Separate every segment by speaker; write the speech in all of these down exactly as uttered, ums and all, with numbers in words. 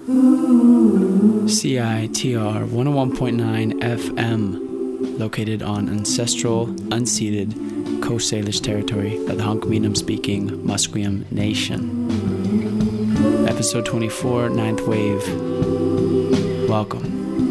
Speaker 1: C I T R one oh one point nine F M, located on ancestral, unceded Coast Salish territory of the Hunkaminam-speaking Musqueam Nation. Episode twenty-four, Ninth Wave. Welcome.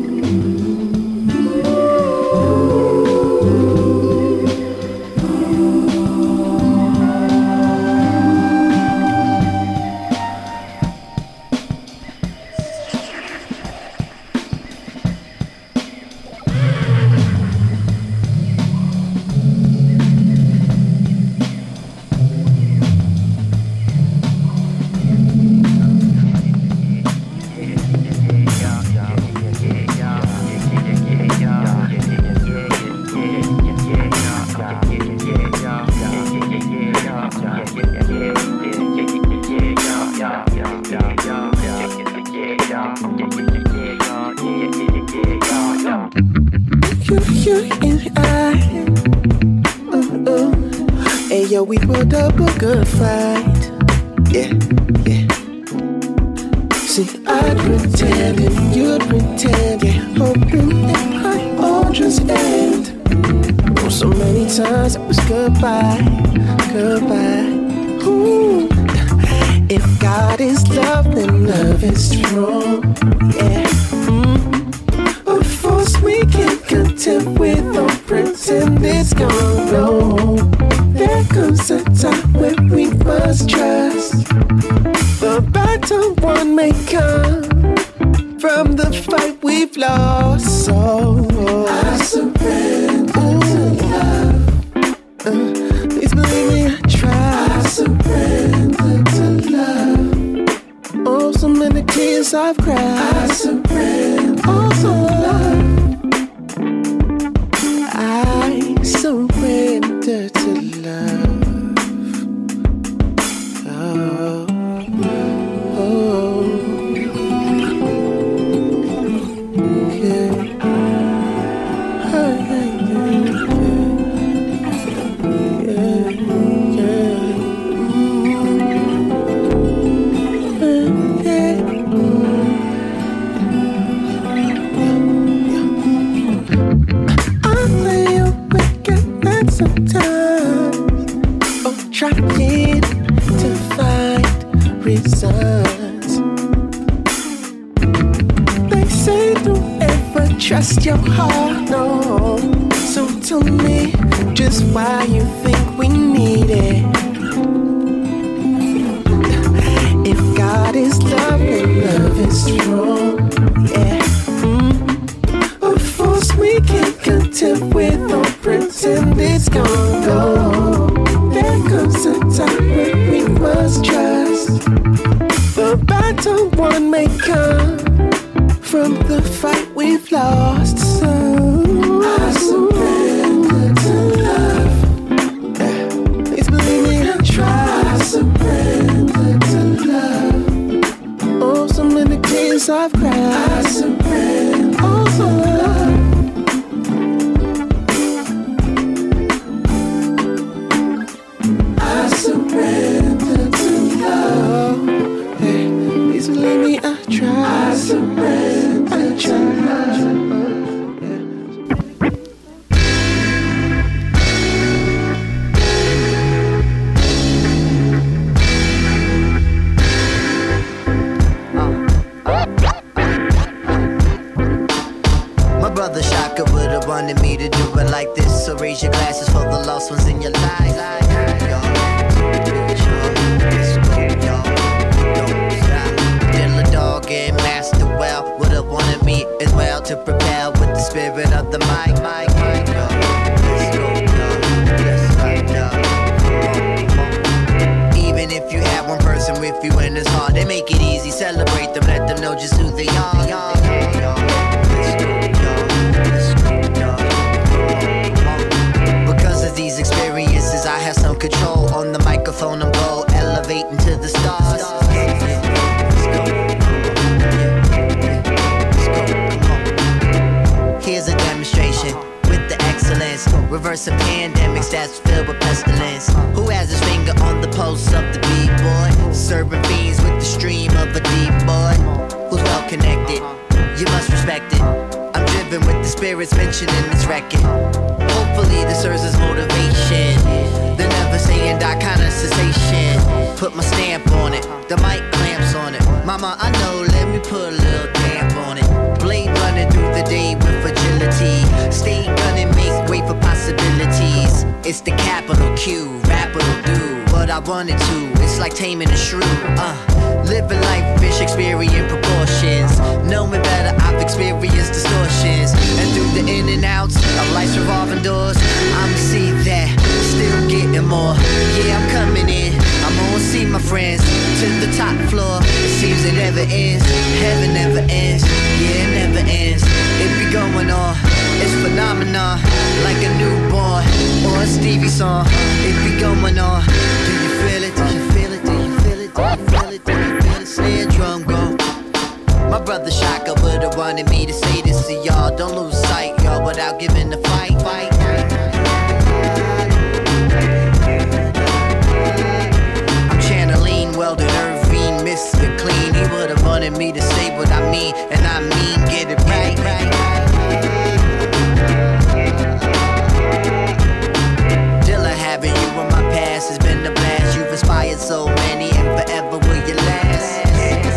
Speaker 2: We put up a good fight, yeah, yeah. See, I'd pretend and you'd pretend, yeah, hoping it might all just end. Oh, so many times it was goodbye, goodbye. Ooh. If God is love, then love is strong, yeah. Mm-hmm. But force we can't content with, don't pretend it's gonna go. There comes a time when we must trust. The battle won may come from the fight we've lost. So I surrender to love. Uh, please believe me, I try. I surrender to love. Oh, so many tears I've cried. I surrender oh, so to love. I surrender to love. Oh, oh, yeah. Oh, yeah, yeah, yeah. Mm, yeah. I lay awake at night sometimes, oh, trying to find reasons. They say don't ever trust your heart, no. So tell me just why you think we need it. If God is love, then love is strong, yeah. Mm-hmm. Of course we can't content with, don't pretend it's gonna go. There comes a time when we must trust. The battle won may come from the fight we've lost. So I surrender to love. Yeah. Please believe me, I try. I surrender to love. Oh, so many tears I've cried. I surrender oh, to love. I surrender to love. Hey, please believe me, I try. I surrender I try. To love.
Speaker 3: My brother Shaka would've wanted me to do it like this. So raise your glasses for the lost ones in your life. Dog and Master Well would've wanted me as well to propel with the spirit of the mic. mic, mic yo. Let's go, yo. Let's go, yo. Even if you have one person with you and it's hard, they make it easy. Celebrate them, let them know just who they are. Let's go, yo. Let's go, yo. Because of these experiences, I have some control on the microphone. I'm go elevating to the stars. Here's a demonstration with the excellence. Reversing pandemics that's filled with pestilence. Who has his finger on the pulse of the beat boy? Serving fiends with the stream of a deep boy. Who's respected. I'm driven with the spirits mentioned in this record. Hopefully this serves as motivation. The never saying die kind of sensation. Put my stamp on it, the mic clamps on it. Mama, I know, let me put a little damp on it. Blade running through the day with agility. Stay gunning, make way for possibilities. It's the capital Q, rapper will do what I wanted to. It's like taming a shrew. Uh, living life, fish experience proportions. Knowing better, I've experienced distortions. And through the in and outs of life's revolving doors, I'ma see that, still getting more. Yeah, I'm coming in, I'm gonna see my friends to the top floor. It seems it never ends, heaven never ends. Yeah, it never ends, it be going on. It's phenomenon, like a newborn or a Stevie song. It be going on. Do you feel it? Do you feel it? Do you feel it? Do you feel it? Do you feel the snare drum go? My brother Shaka would've wanted me to say this to y'all. Don't lose sight, y'all, without giving the fight, fight. I'm channeling Weldon Irving, Mister Clean. He would've wanted me to say what I mean, and I mean get it right, right. Having you in my past has been a blast. You've inspired so many, and forever will you last.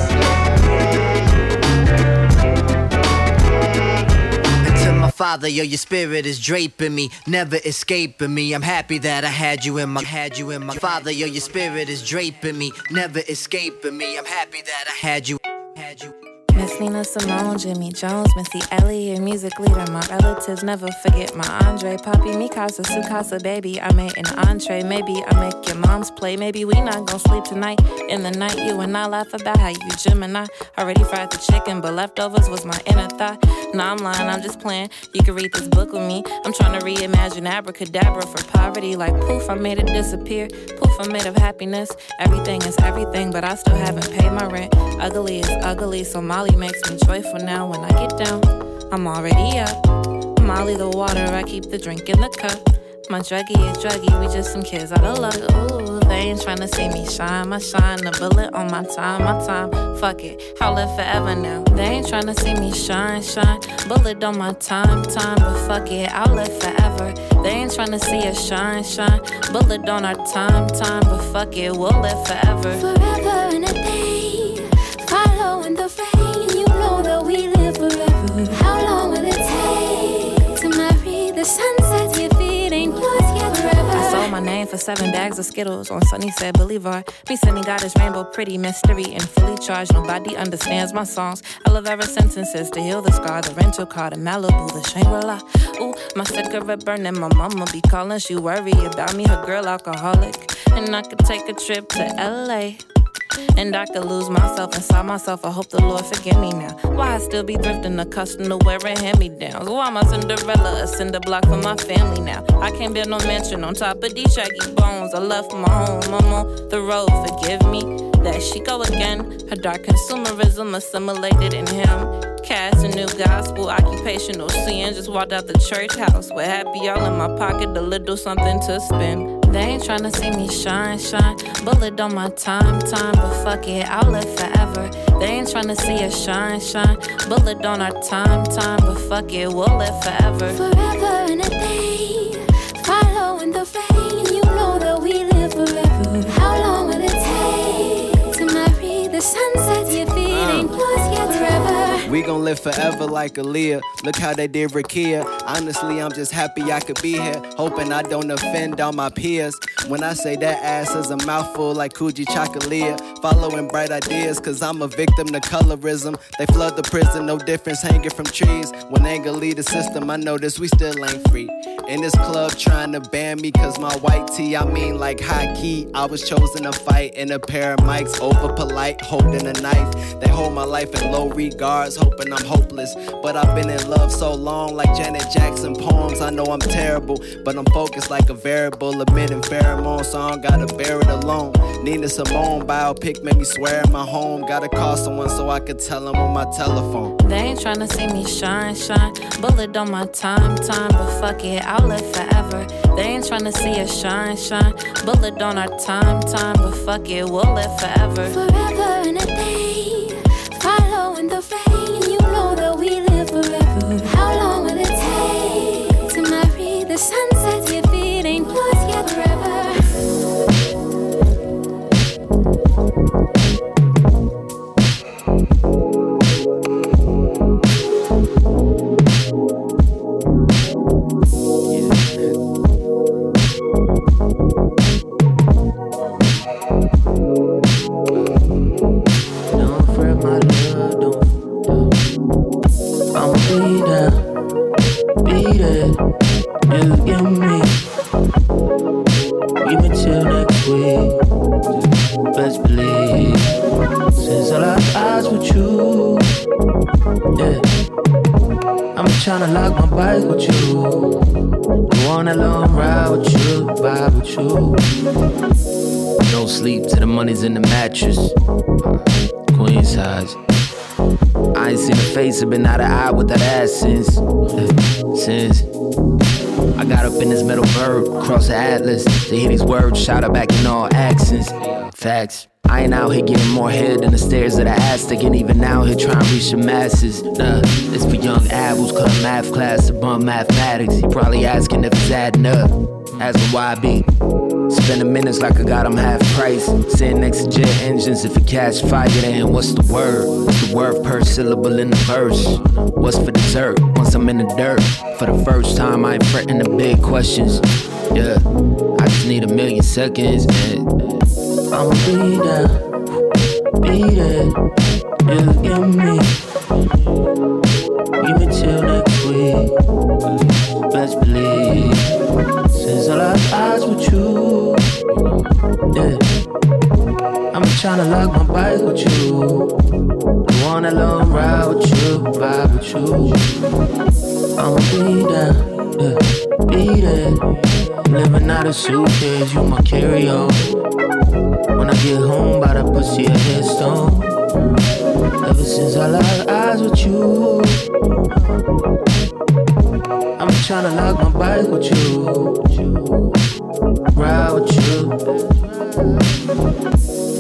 Speaker 3: And to my father, yo, your spirit is draping me, never escaping me. I'm happy that I had you in my, had you in my father, yo, your spirit is draping me, never escaping me. I'm happy that I had you, had you.
Speaker 4: Miss Nina Simone, Jimmy Jones, Missy Elliott, music leader. My relatives never forget my Andre. Papi, Mikasa, Sukasa, baby. I made an entree. Maybe I make your mom's play. Maybe we not gon' sleep tonight. In the night, you and I laugh about how you Gemini. Already fried the chicken, but leftovers was my inner thought. Nah, I'm lying, I'm just playing. You can read this book with me. I'm trying to reimagine abracadabra for poverty. Like poof, I made it disappear. Poof, I'm made of happiness. Everything is everything, but I still haven't paid my rent. Ugly is ugly, so Molly makes me joyful now. When I get down, I'm already up. Molly the water, I keep the drink in the cup. My druggie is druggy, we just some kids out of luck. Ooh, they ain't tryna see me shine. My shine, the bullet on my time, my time. Fuck it, I'll live forever now. They ain't tryna see me shine, shine. Bullet on my time, time. But fuck it, I'll live forever. They ain't tryna see us shine, shine. Bullet on our time, time. But fuck it, we'll live forever.
Speaker 5: Forever and a day, following the rain. You know that we live forever. How long will it take to marry the sunset? Your feet ain't yours yet forever.
Speaker 4: I sold my name for seven bags of Skittles on Sunnysaid Boulevard. Me sending God is rainbow, pretty mystery and fully charged. Nobody understands my songs. I love every sentences to heal the scar. The rental car, the Malibu, the Shangri-La. Ooh, my cigarette burning, my mama be calling. She worry about me, her girl alcoholic. And I could take a trip to L A and I could lose myself inside myself. I hope the Lord forgive me now. Why I still be thrifting, accustomed to wearing hand-me-downs? Why am I Cinderella, a cinder block for my family now? I can't build no mansion on top of these shaggy bones. I left my home, I'm on the road, forgive me. There she go again, her dark consumerism assimilated in him. Cast a new gospel, occupational sin. Just walked out the church house with happy all in my pocket, a little something to spend. They ain't tryna see me shine, shine. Bullet on my time, time. But fuck it, I'll live forever. They ain't tryna see us shine, shine. Bullet on our time, time. But fuck it, we'll live forever.
Speaker 5: Forever and a day, following the rain. You know that we live forever. How long will it take to marry the sunset? Your feet ain't yours yet forever.
Speaker 6: We gon' live forever like Aaliyah. Look how they did Rakia. Honestly, I'm just happy I could be here. Hoping I don't offend all my peers. When I say that ass is a mouthful like Coogee Chocolate. Following bright ideas, cause I'm a victim to colorism. They flood the prison, no difference hanging from trees. When anger lead the system, I notice we still ain't free. In this club trying to ban me cause my white tee, I mean like high key. I was chosen to fight in a pair of mics, over polite, holding a knife. They hold my life in low regards, hoping I'm hopeless. But I've been in love so long, like Janet Jackson poems. I know I'm terrible, but I'm focused like a variable, emitting pheromones, so I don't gotta bear it alone. Nina Simone biopic made me swear in my home. Gotta call someone so I could tell them on my telephone.
Speaker 4: They ain't tryna see me shine, shine. Bullet on my time, time. But fuck it, I'll live forever. They ain't tryna see us shine, shine. Bullet on our time, time. But fuck it, we'll live forever.
Speaker 5: Forever and a day, following the rain. You know that we live
Speaker 2: be there, be there. You give me, give me till next week. Best believe, since I lock eyes with you, yeah. I'm tryna lock my bike with you. Go on that long ride with you, vibe with you. No sleep till the money's in the mattress. Queen size. I ain't seen a face, I've been out of eye with that ass since. Since I got up in this metal bird, cross the atlas to hear these words, shout out back in all accents. Facts. I ain't out here getting more head than the stairs of the Aztec, and even now here trying to reach the masses. Nah, it's for young Ab who's cut math class to bum mathematics. He probably asking if it's adding up. Asking why I be spending minutes like I got them half price. Sitting next to jet engines, if it catch fire, then what's the word? What's the word per syllable in the verse? What's for dessert once I'm in the dirt? For the first time, I ain't fretting the big questions. Yeah, I just need a million seconds and I'ma be there, be there. You give me, give me till next week. Best believe, since I lock eyes with you, yeah. I'm tryna lock my bike with you. Go on that long ride with you, vibe with you. I'ma be there, yeah, be there. Living out of suitcase, you my carry-on. When I get home, by the pussy a headstone. Ever since I locked eyes with you, I'm tryna lock my bike with you, ride with you.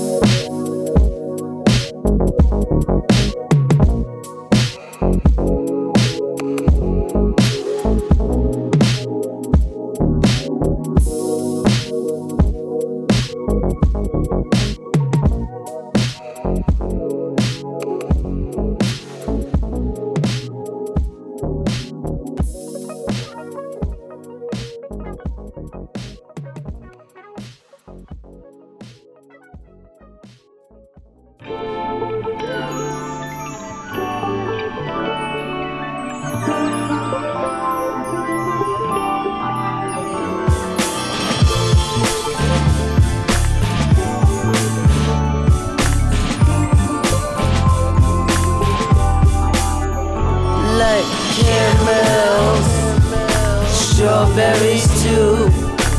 Speaker 7: Strawberries too,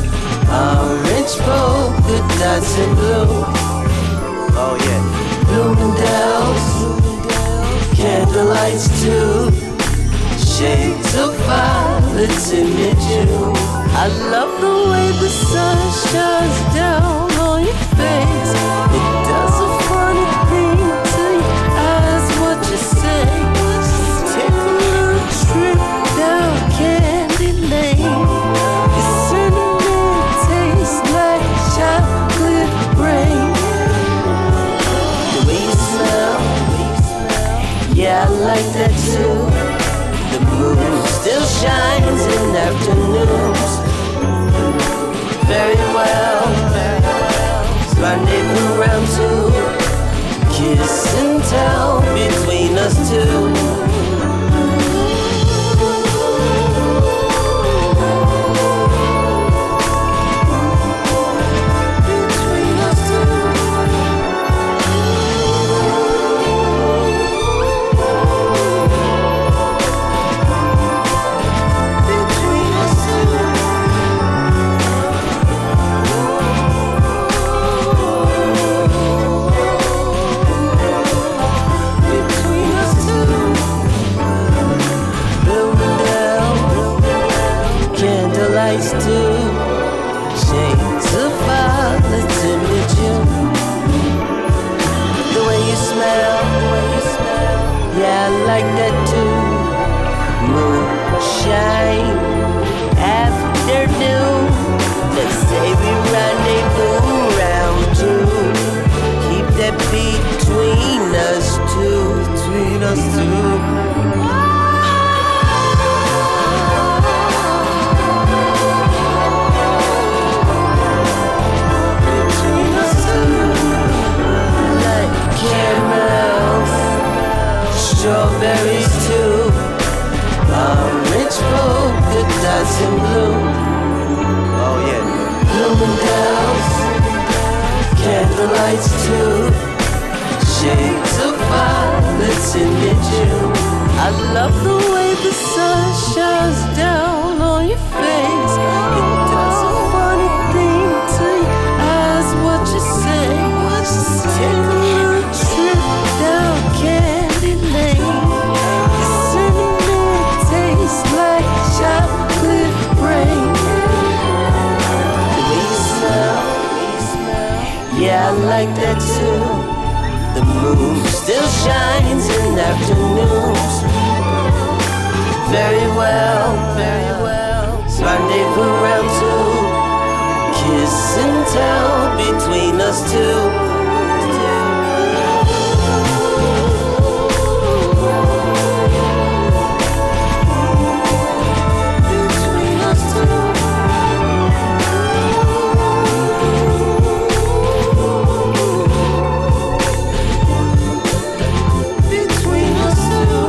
Speaker 7: orange polka dots and blue.
Speaker 6: Oh yeah.
Speaker 7: Bloomingdale's, candlelights too, shades of violets in mid-June. I love the way the sun shines down on your face. It does a funny thing to your eyes, what you say. Take a little trip down Candy Lane. Your cinnamon tastes like chocolate rain. The way you smell, yeah, I like that too. The moon still shines in afternoons. Very well, rendezvous round two. Kiss and tell between us two. Strawberries too, Orange polka dots in blue.
Speaker 6: Oh yeah.
Speaker 7: Bloomingdale's, candlelights too. Shades of violets in mid-June. I love the way the sun shines down on your face. It does a funny thing to your eyes, what you say. Take a little trip down Candy Lane. The cinnamon tastes like chocolate rain. The way you smell, yeah, I like that too. The moon still shines in afternoons. Very well, very well. Rendezvous round two. Kiss and tell between us two. Between us two. Between us two.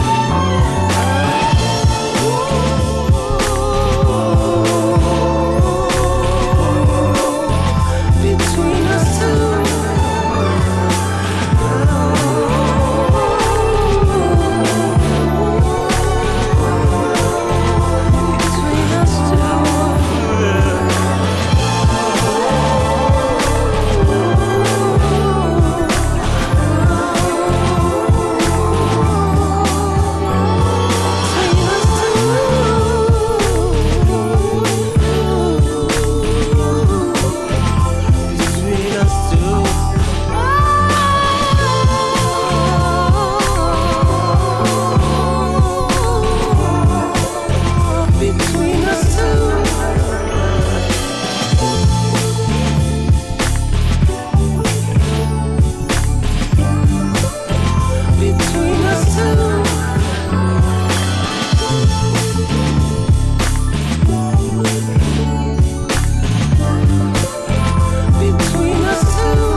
Speaker 7: Between us two. Between us Between us two. Between us two. Between us two.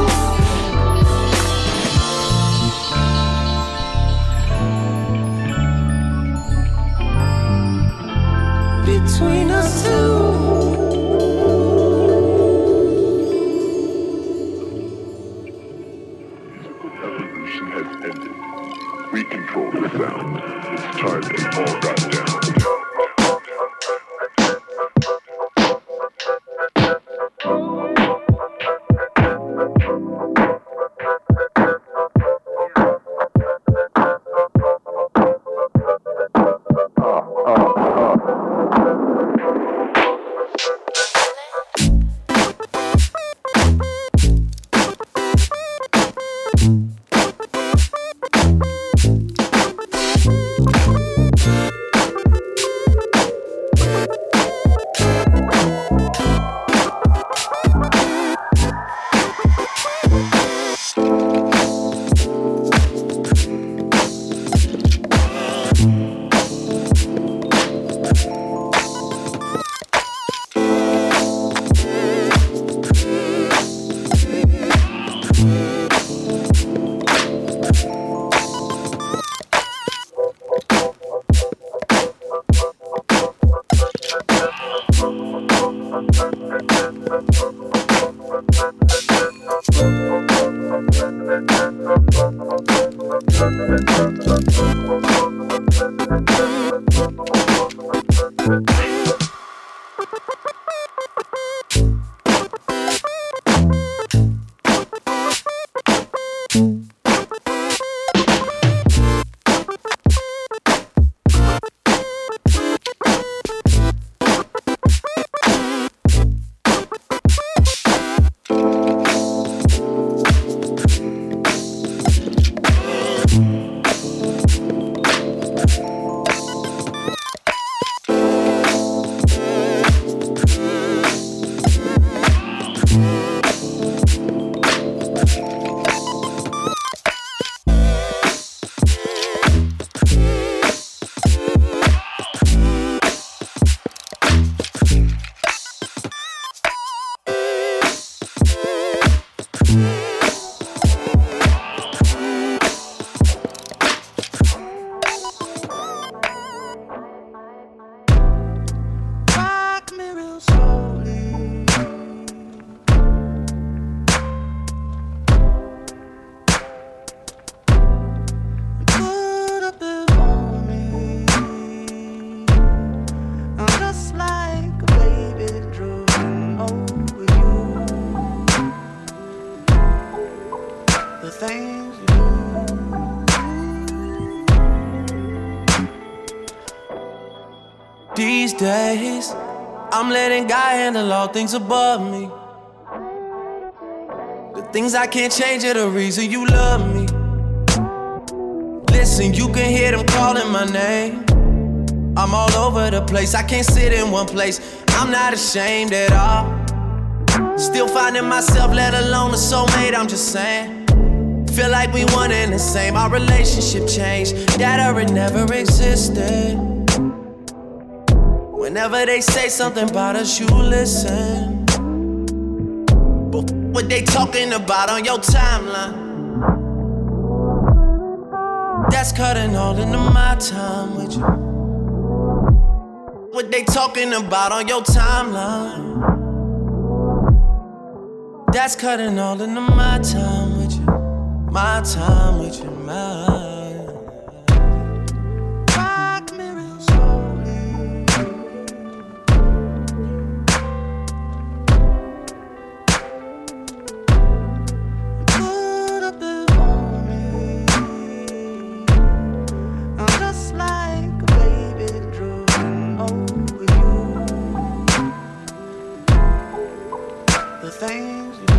Speaker 7: Between us two.
Speaker 8: Evolution has ended. We control the sound. It's time we all got down.
Speaker 9: These days, I'm letting God handle all things above me. The things I can't change are the reason you love me. Listen, you can hear them calling my name. I'm all over the place, I can't sit in one place. I'm not ashamed at all. Still finding myself, let alone a soulmate, I'm just saying. Feel like we one and the same, our relationship changed. That or it never existed. Whenever they say something about us, you listen. But what they talking about on your timeline? That's cutting all into my time with you. What they talking about on your timeline? That's cutting all into my time with you. My time with you, mine. Rock me real slowly. Put a bit on me. I'm just like a baby drooling over you. The things you do.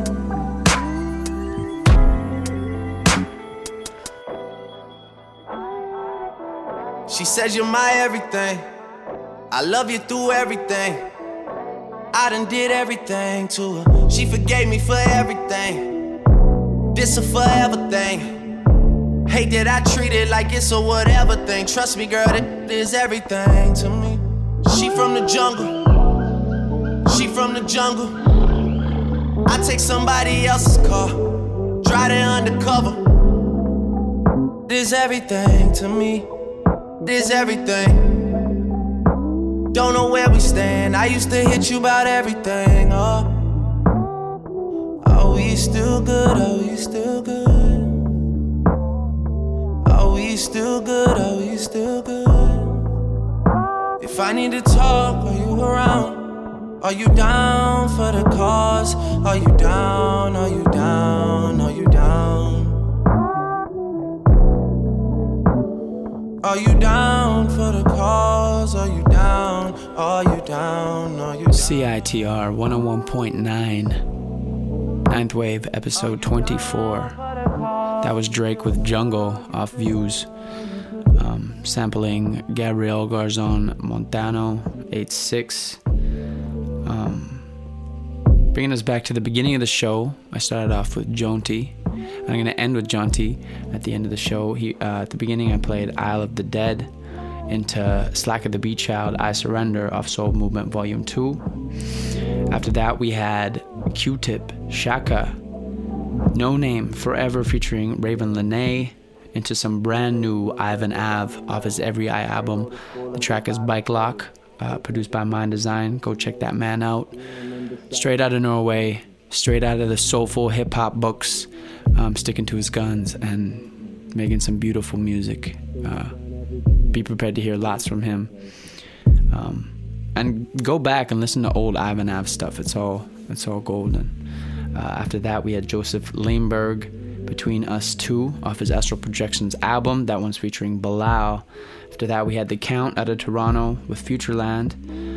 Speaker 9: She says you're my everything. I love you through everything. I done did everything to her. She forgave me for everything. This a forever thing. Hate that I treat it like it's a whatever thing. Trust me, girl, it is everything to me. She from the jungle. She from the jungle. I take somebody else's car, drive it undercover. It is everything to me. It is everything. Don't know where we stand. I used to hit you about everything. Oh, are we still good? Are we still good? Are we still good? Are we still good? If I need to talk, are you around? Are you down for the cause? Are you down? Are you down? Are you down? Are you down for the cause? Are you down? Are you down? Are you down?
Speaker 1: C I T R one oh one point nine, Ninth Wave, episode twenty-four. That was Drake with Jungle off Views, um, sampling Gabriel Garzon Montano, eighty-six. Um, bringing us back to the beginning of the show, I started off with Jonty. I'm going to end with Jonty at the end of the show. He, uh, at the beginning, I played Isle of the Dead into Slack of the Beat Child, I Surrender off Soul Movement Volume two. After that, we had Q-Tip, Shaka, No Name, Forever featuring Raven Lene into some brand new Ivan Ave off his Every Eye album. The track is Bike Lock, uh, produced by Mind Design. Go check that man out. Straight out of Norway, straight out of the soulful hip-hop books. Um, sticking to his guns and making some beautiful music. Uh, be prepared to hear lots from him. Um, and go back and listen to old Ivan Ave stuff. It's all it's all golden. Uh, after that, we had Joseph Limberg, Between Us Two, off his Astral Projections album. That one's featuring Bilal. After that, we had The Count out of Toronto with Futureland.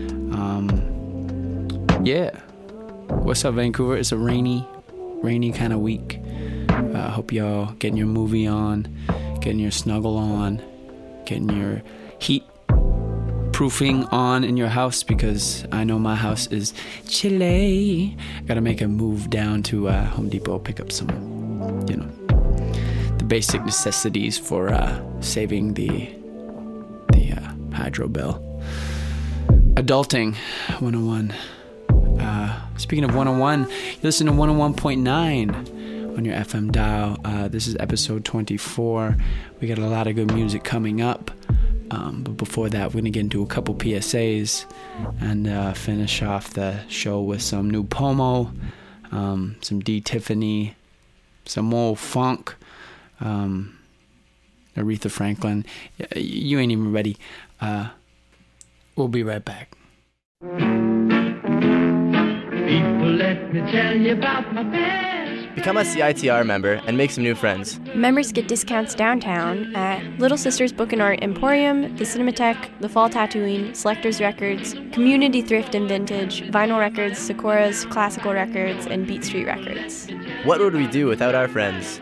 Speaker 1: Um, yeah. What's up, Vancouver? It's a rainy, rainy kind of week. I uh, hope y'all getting your movie on, getting your snuggle on, getting your heat proofing on in your house, because I know my house is chilly. Gotta make a move down to uh, Home Depot, pick up some, you know, the basic necessities for uh, saving the the uh, hydro bill. Adulting one oh one. Uh, speaking of one oh one, you listen to one oh one point nine on your F M dial. Uh, this is episode twenty-four. We got a lot of good music coming up. Um, but before that, we're going to get into a couple P S As and uh, finish off the show with some new Pomo, um, some D. Tiffany, some more funk, um, Aretha Franklin. You ain't even ready. Uh, we'll be right back.
Speaker 10: People, let me tell you about my best Become a C I T R member and make some new friends.
Speaker 11: Members get discounts downtown at Little Sisters Book and Art Emporium, the Cinematheque, the Fall Tattooing, Selectors Records, Community Thrift and Vintage, Vinyl Records, Sakura's Classical Records, and Beat Street Records.
Speaker 10: What would we do without our friends?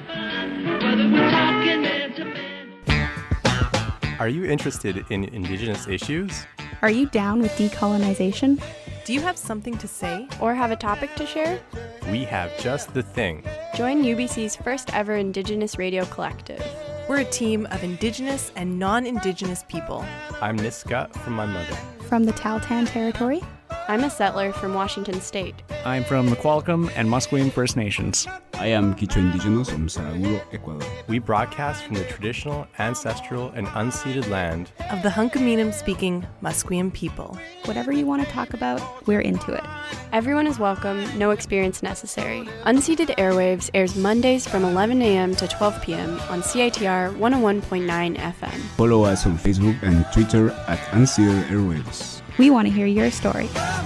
Speaker 12: Are you interested in Indigenous issues?
Speaker 13: Are you down with decolonization?
Speaker 14: Do you have something to say?
Speaker 11: Or have a topic to share?
Speaker 12: We have just the thing.
Speaker 11: Join U B C's first ever Indigenous Radio Collective.
Speaker 14: We're a team of Indigenous and non-Indigenous people.
Speaker 12: I'm Niska from my mother.
Speaker 13: From the Tahltan Territory.
Speaker 11: I'm a settler from Washington State.
Speaker 15: I'm from the Qualicum and Musqueam First Nations.
Speaker 16: I am Quichua Indigenous from Saraguro, Ecuador.
Speaker 12: We broadcast from the traditional, ancestral, and unceded land
Speaker 14: of the Hunkaminam-speaking Musqueam people.
Speaker 13: Whatever you want to talk about, we're into it.
Speaker 11: Everyone is welcome, no experience necessary. Unceded Airwaves airs Mondays from eleven a.m. to twelve p.m. on C I T R one oh one point nine F M.
Speaker 16: Follow us on Facebook and Twitter at Unceded Airwaves.
Speaker 13: We want to hear your story.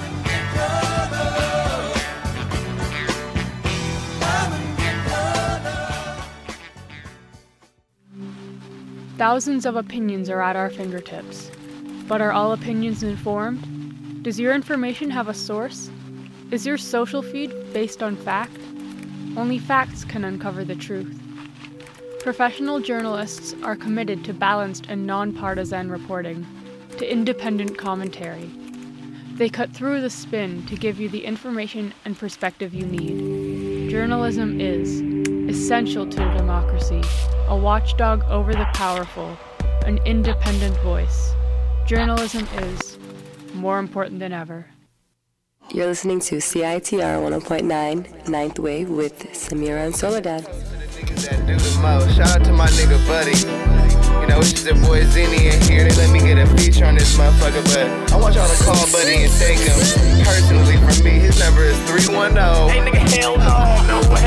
Speaker 17: Thousands of opinions are at our fingertips. But are all opinions informed? Does your information have a source? Is your social feed based on fact? Only facts can uncover the truth. Professional journalists are committed to balanced and non-partisan reporting, to independent commentary. They cut through the spin to give you the information and perspective you need. Journalism is essential to a democracy, a watchdog over the powerful, an independent voice. Journalism is more important than ever.
Speaker 18: You're listening to C I T R one oh point nine, Ninth Wave with Samira and Soledad.
Speaker 19: That do the most. Shout out to my nigga Buddy. You know, it's just their boy Zinni in here. They let me get a feature on this motherfucker, but I want y'all to call Buddy and take him personally from me. His number is three one zero.
Speaker 20: Hey nigga, hell no, no way,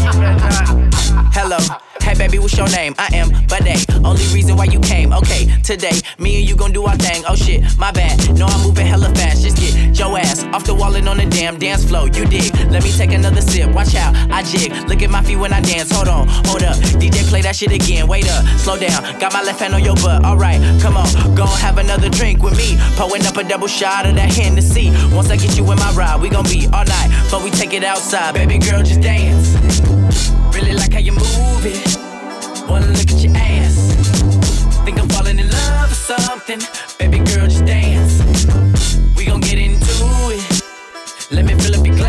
Speaker 20: nigga. Hello. Hey baby, what's your name? I am Buddy. Only reason why you came, okay, today, me and you gon' do our thing. Oh shit, my bad, no I'm moving hella fast. Just get your ass off the wall and on the damn dance floor. You dig, let me take another sip, watch out, I jig. Look at my feet when I dance, hold on, hold up. D J play that shit again, wait up, slow down. Got my left hand on your butt, alright, come on. Go have another drink with me. Pouring up a double shot of that Hennessy. Once I get you in my ride, we gon' be all night, but we take it outside. Baby girl, just dance. Really like how you move it. Wanna look at your ass. Think I'm falling in love or something. Baby girl, just dance. We gon' get into it. Let me fill up your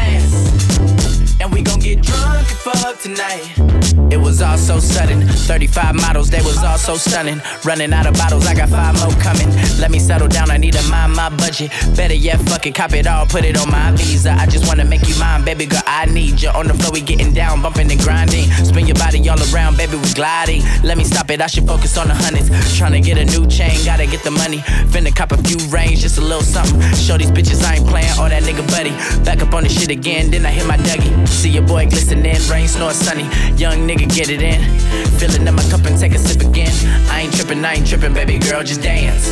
Speaker 20: glass. And we gon' get drunk and fuck tonight. It was all so sudden. thirty-five models, they was all so stunning. Running out of bottles, I got five more coming. Let me settle down, I need to mind my budget. Better yet, fuck it, cop it all, put it on my visa. I just wanna make you mine, baby girl, I need you. On the floor, we getting down, bumping and grinding. Spin your body all around, baby, we gliding. Let me stop it, I should focus on the hundreds. Tryna get a new chain, gotta get the money. Finna cop a few rings, just a little something. Show these bitches I ain't playing, all that nigga buddy. Back up on the shit again, then I hit my Dougie. See your boy glistening, rain, snore, sunny. Young nigga, get it in. Filling up my cup and take a sip again. I ain't tripping, I ain't tripping, baby girl, just dance.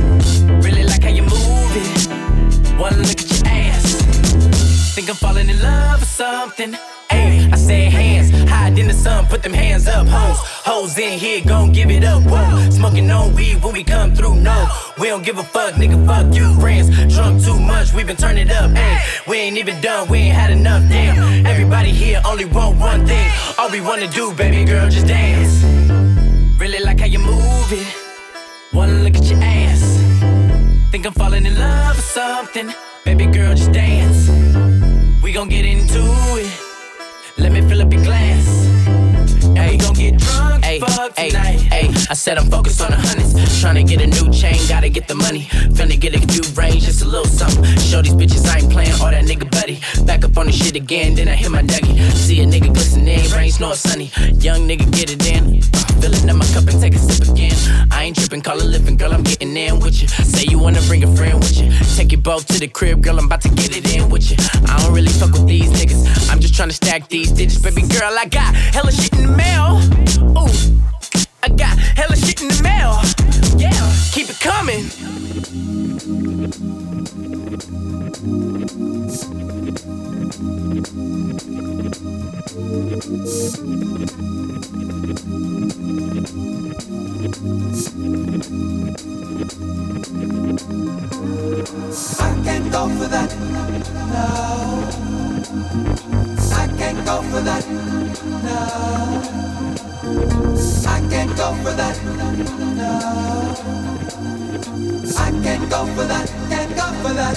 Speaker 20: Really like how you move it. Wanna look at your ass. Think I'm falling in love or something. Ayy, I said hands, hide in the sun, put them hands up, hoes. Hoes in here, gon' give it up, whoa. Smoking on weed when we come through, no. We don't give a fuck, nigga, fuck you. Friends, drunk too much, we been turning up, ayy. We ain't even done, we ain't had enough, damn. Everybody here only want one thing. All we wanna do, baby girl, just dance. Really like how you move it. Wanna look at your ass. Think I'm falling in love or something. Baby girl, just dance. We gon' get into it. Let me fill up your glass. And we gon' get drunk, ay, fuck tonight. Ay, ay. I said I'm focused on the hundreds. Tryna get a new chain, gotta get the money. Finna get a few range, just a little something. Show these bitches I ain't playing, all that nigga buddy. Back up on the shit again, then I hit my Dougie. See a nigga glistening, rain, snore, sunny. Young nigga, get it in. Filling up my cup and take a sip again. I ain't tripping, call a living, girl, I'm getting in with you. Say you wanna bring a friend with you. Take you both to the crib, girl, I'm about to get it in with you. I don't really fuck with these niggas. I'm just tryna stack these digits, baby girl, I got hella shit in the mail. Ooh, I got hella shit in the mail. Yeah, keep it coming.
Speaker 2: I can't go for that, no. I can't go for that, no. I can't go for that, no. I can't go for that, can't go for that.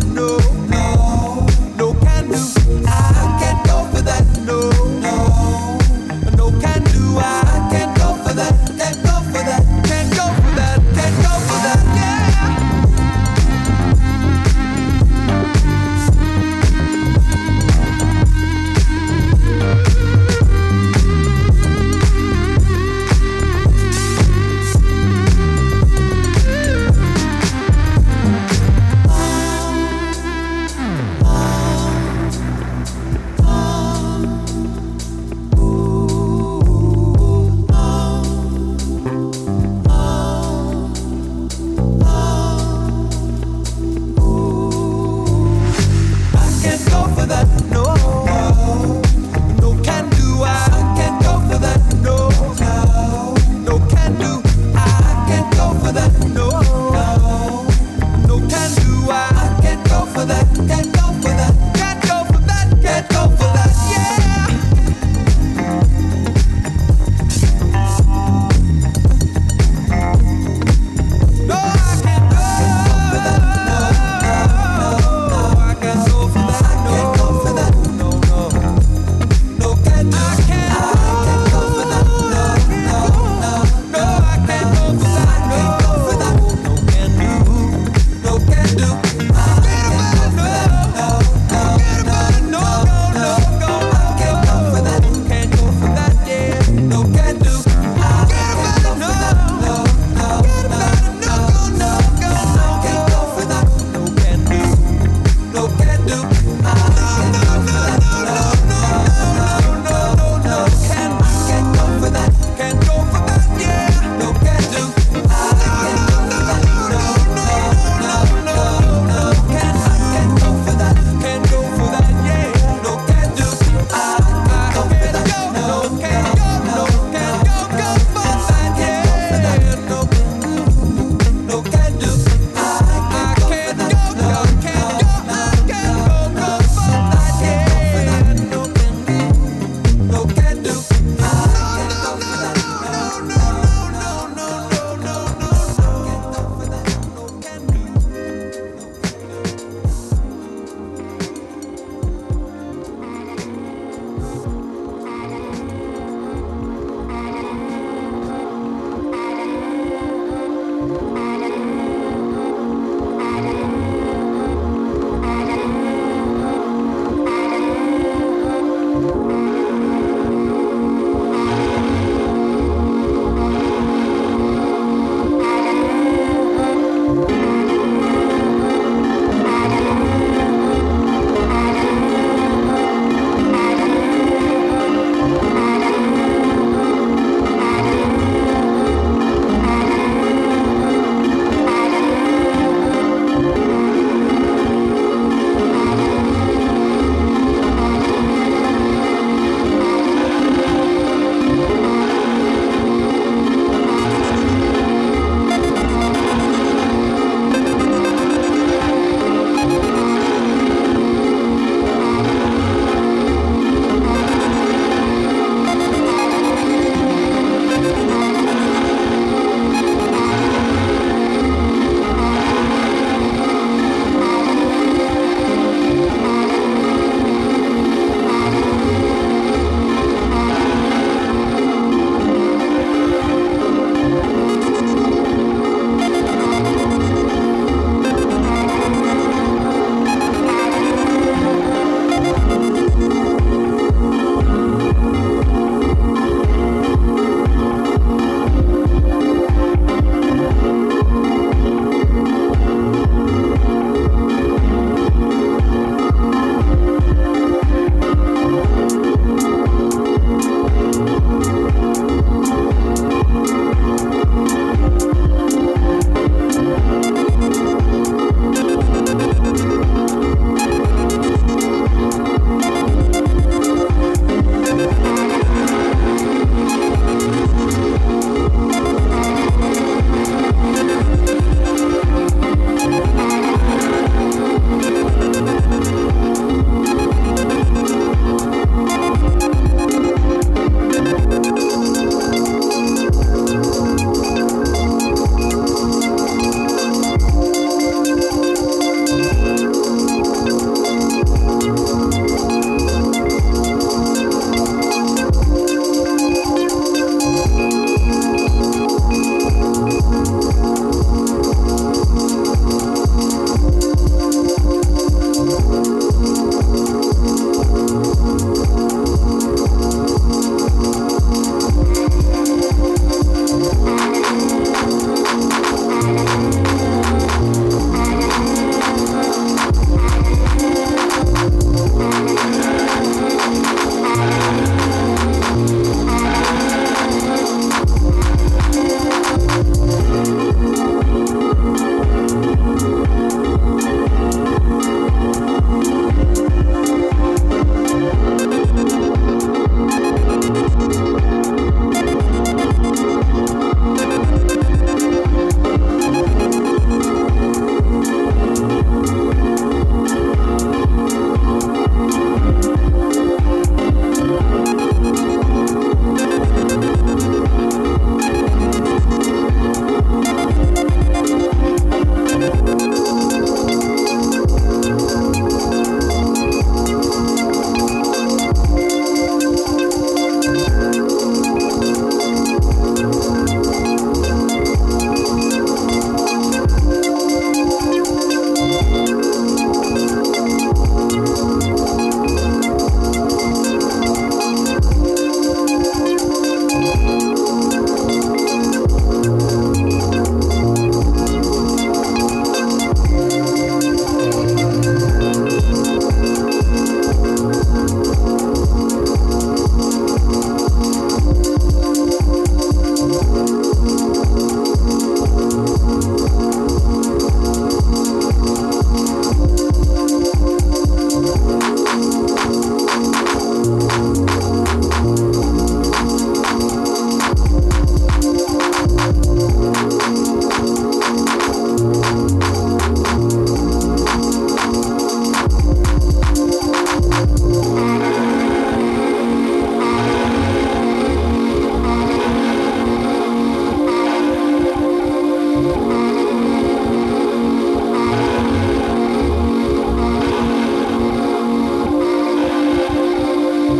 Speaker 2: No.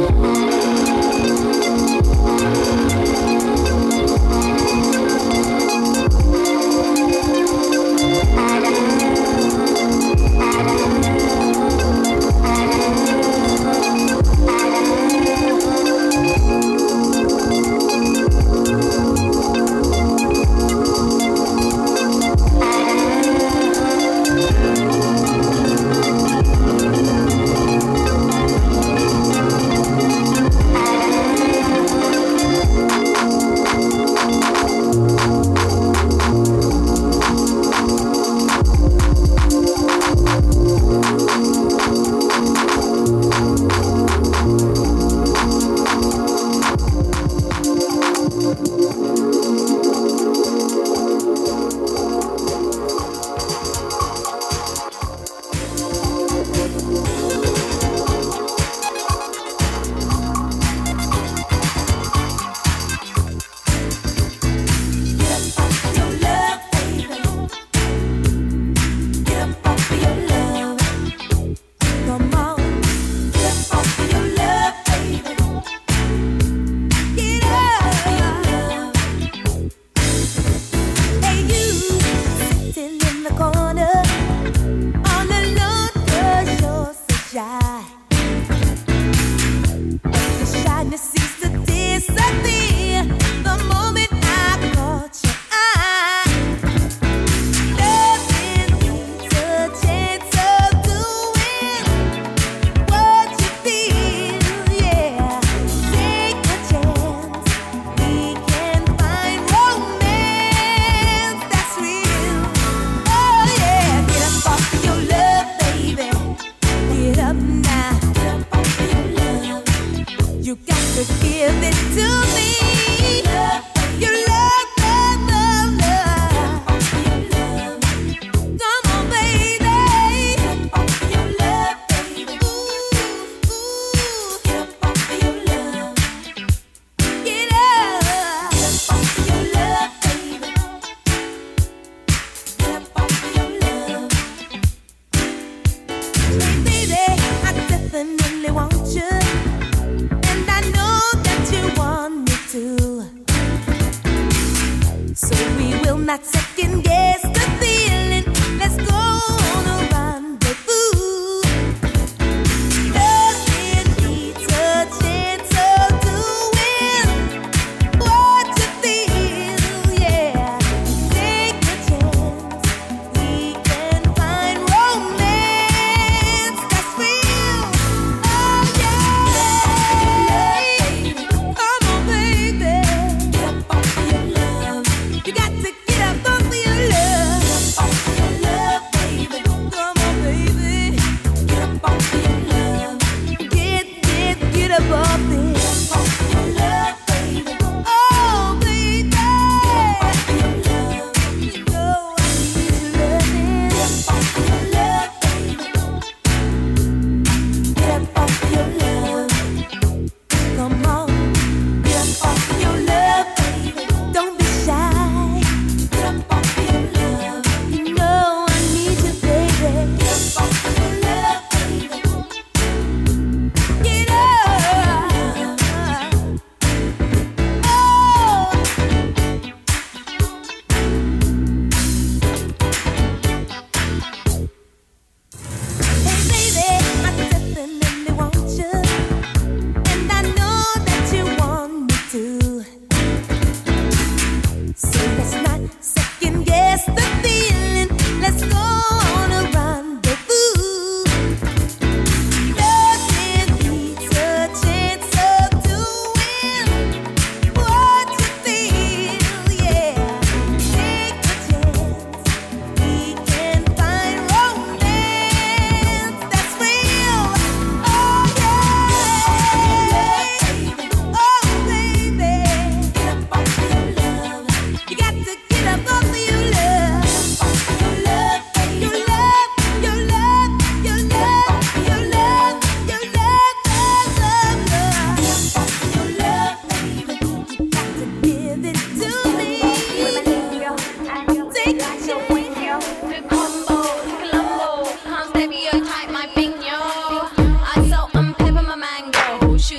Speaker 21: You got to get up on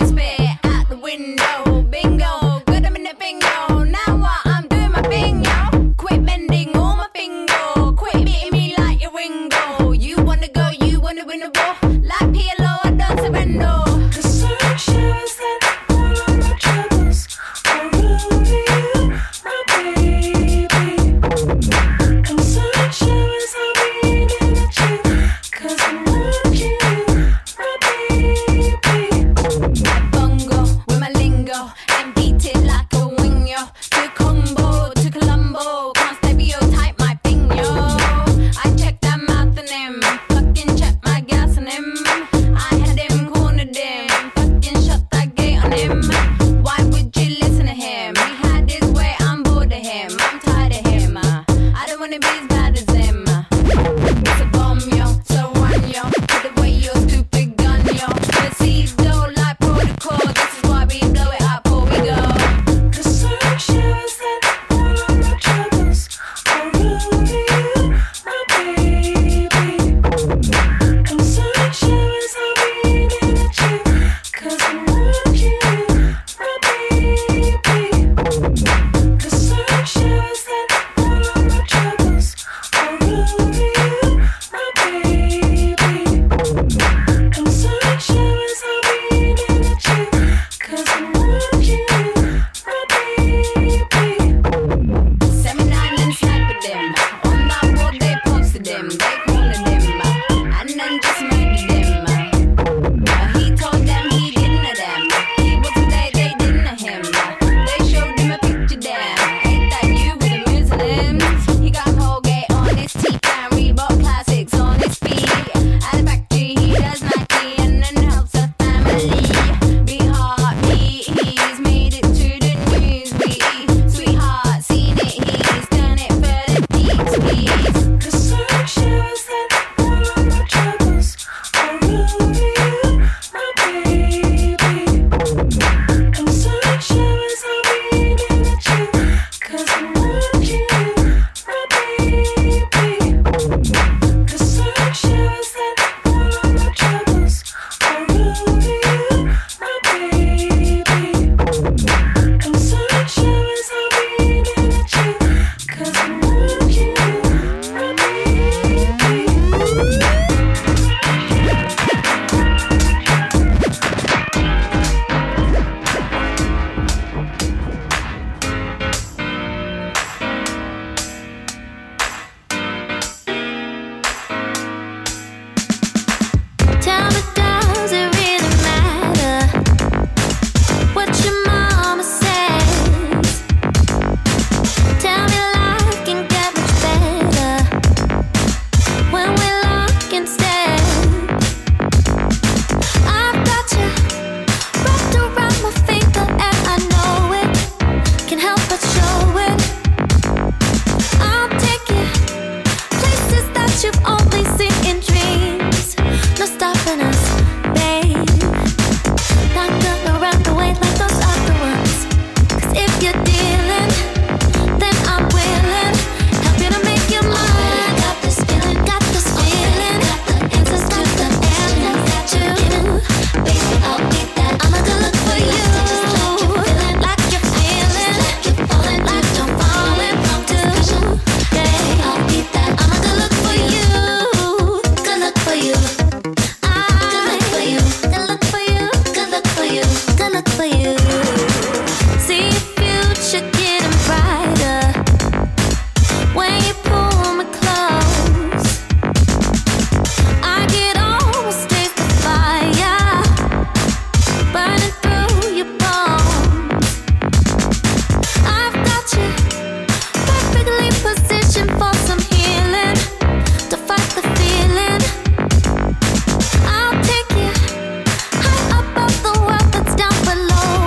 Speaker 5: I'll take you high above the world that's down below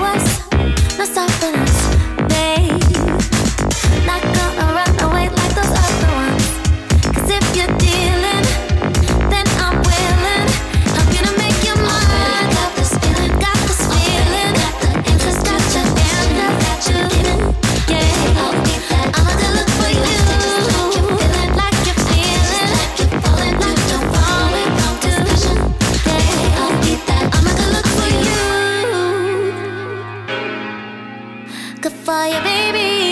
Speaker 5: good for you, baby.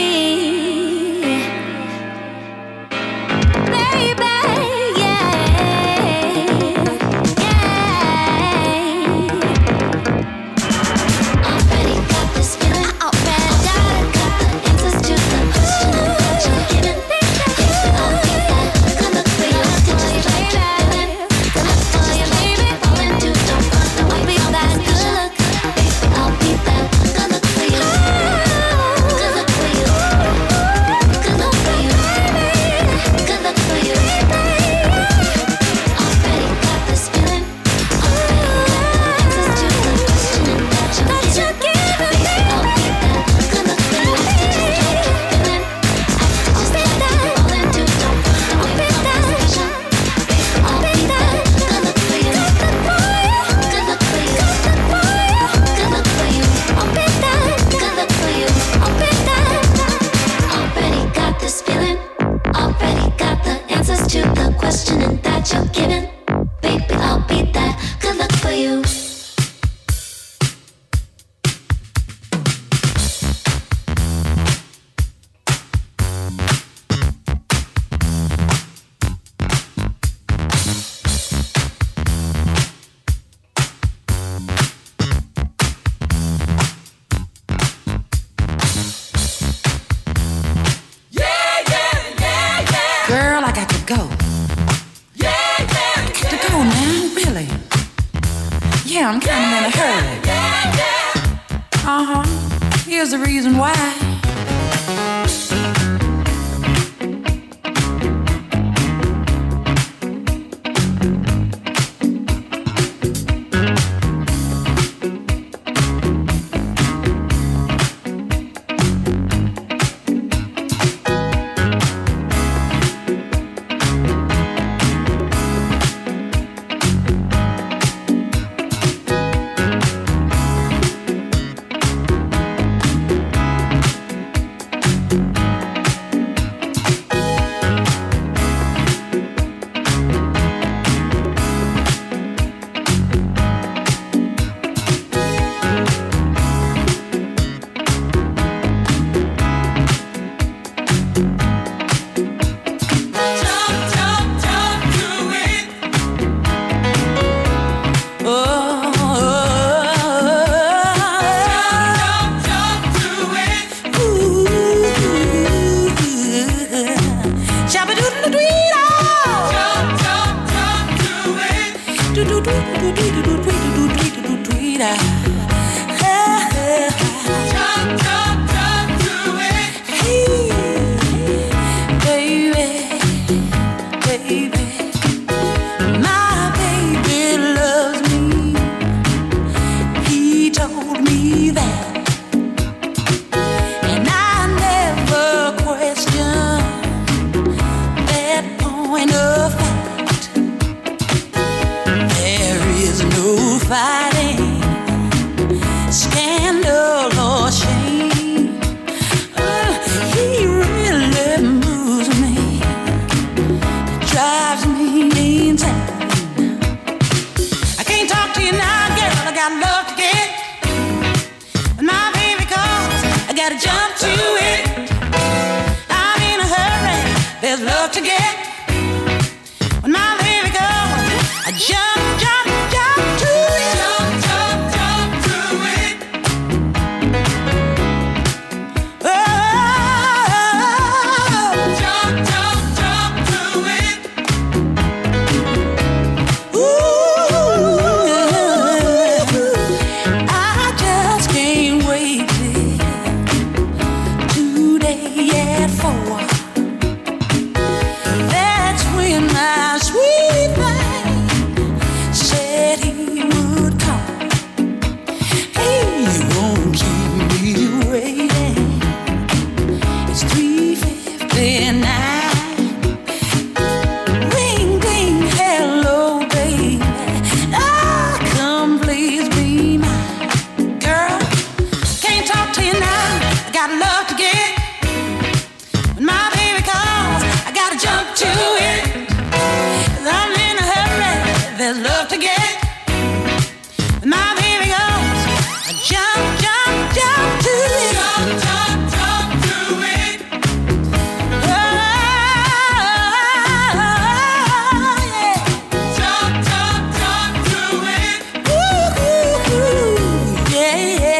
Speaker 21: Jump, jump, jump to it. Jump, jump, jump to it.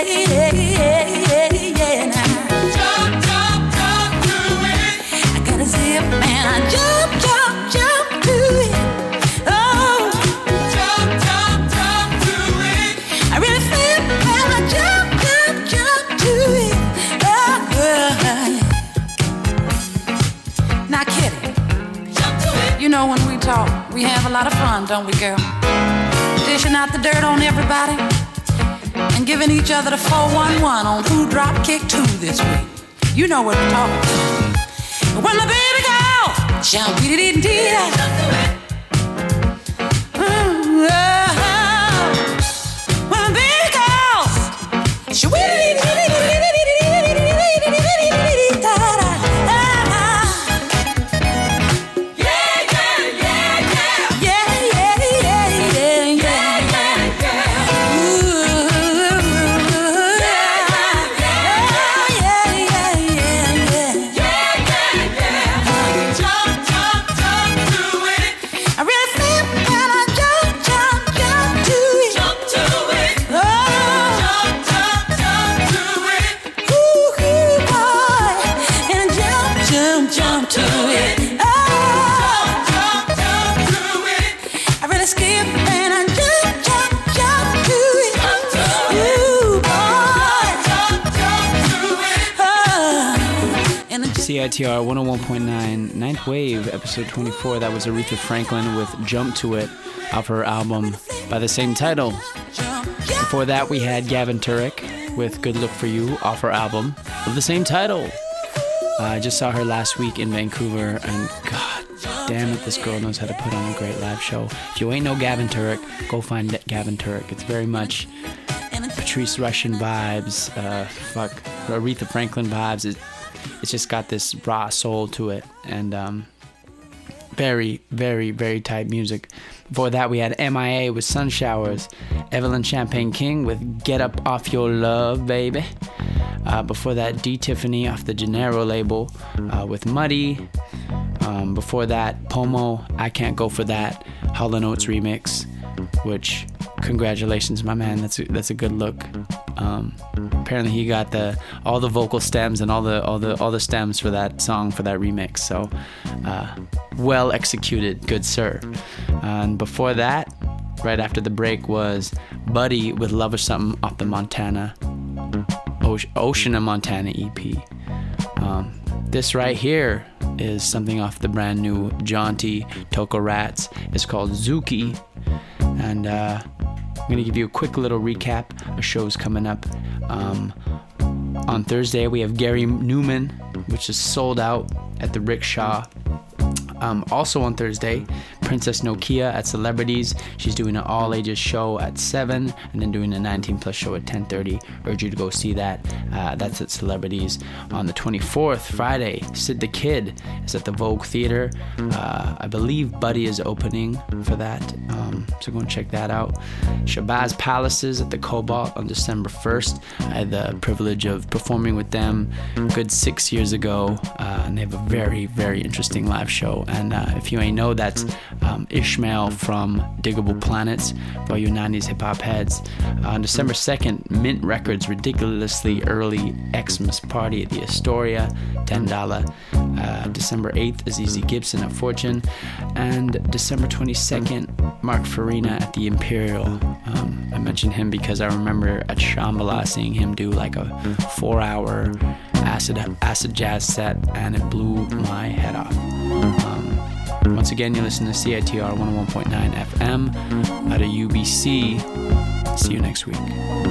Speaker 21: yeah, yeah, yeah, yeah. Now. Jump, jump, jump to it. I gotta zip and I jump, jump, jump to it. Oh, jump, jump, jump to it. I really feel and I jump, jump, jump to it. Oh, yeah. Now, Kitty, jump to it. You know when we talk, we have a lot of fun, don't we, girl? Dishing out the dirt on everybody and giving each other the four one one on who drop kick two this week. You know what we're talking about. But when my baby girl jump it it did when my baby girl she win it
Speaker 1: C I T R one oh one point nine, Ninth Wave, episode twenty-four. That was Aretha Franklin with Jump to It off her album by the same title. Before that, we had Gavin Turek with Good Look For You off her album of the same title. Uh, I just saw her last week in Vancouver, and God damn it, this girl knows how to put on a great live show. If you ain't know Gavin Turek, go find Gavin Turek. It's very much Patrice Rushen vibes, uh, fuck, Aretha Franklin vibes. It, It's just got this raw soul to it, and um, very, very, very tight music. Before that, we had M I A with Sun Showers, Evelyn Champagne King with Get Up Off Your Love, Baby. Uh, before that, D. Tiffany off the Gennaro label uh, with Muddy. Um, before that, Pomo, I Can't Go For That, Hall and Oates remix, which, congratulations, my man, that's a, that's a good look. Um, apparently he got the all the vocal stems and all the all the all the stems for that song for that remix. So uh, well executed, good sir. Uh, and before that, right after the break, was Buddy with Love or Something off the Montana Ocean, Ocean and Montana E P. Um, this right here is something off the brand new Jaunty Toko Rats. It's called Zuki, and uh, I'm going to give you a quick little recap of shows coming up. Um, on Thursday, we have Gary Newman, which is sold out at the Rickshaw. Um, also on Thursday, Princess Nokia at Celebrities. She's doing an all-ages show at seven, and then doing a nineteen plus show at ten thirty. Urge you to go see that. Uh, that's at Celebrities. On the twenty-fourth, Friday, Sid the Kid is at the Vogue Theater. Uh, I believe Buddy is opening for that, um, so go and check that out. Shabazz Palaces at the Cobalt on December first. I had the privilege of performing with them a good six years ago, uh, and they have a very, very interesting live show. And uh, if you ain't know, that's um, Ishmael from Diggable Planets for you nineties hip-hop heads. Uh, on December second, Mint Records ridiculously early Xmas party at the Astoria, ten dollars. Uh, December eighth, Azizi Gibson at Fortune. And December twenty-second, Mark Farina at the Imperial. Um, I mentioned him because I remember at Shambhala seeing him do like a four-hour acid acid jazz set, and it blew my head off. Um, once again, you listen to C I T R one oh one point nine F M out of U B C. See you next week.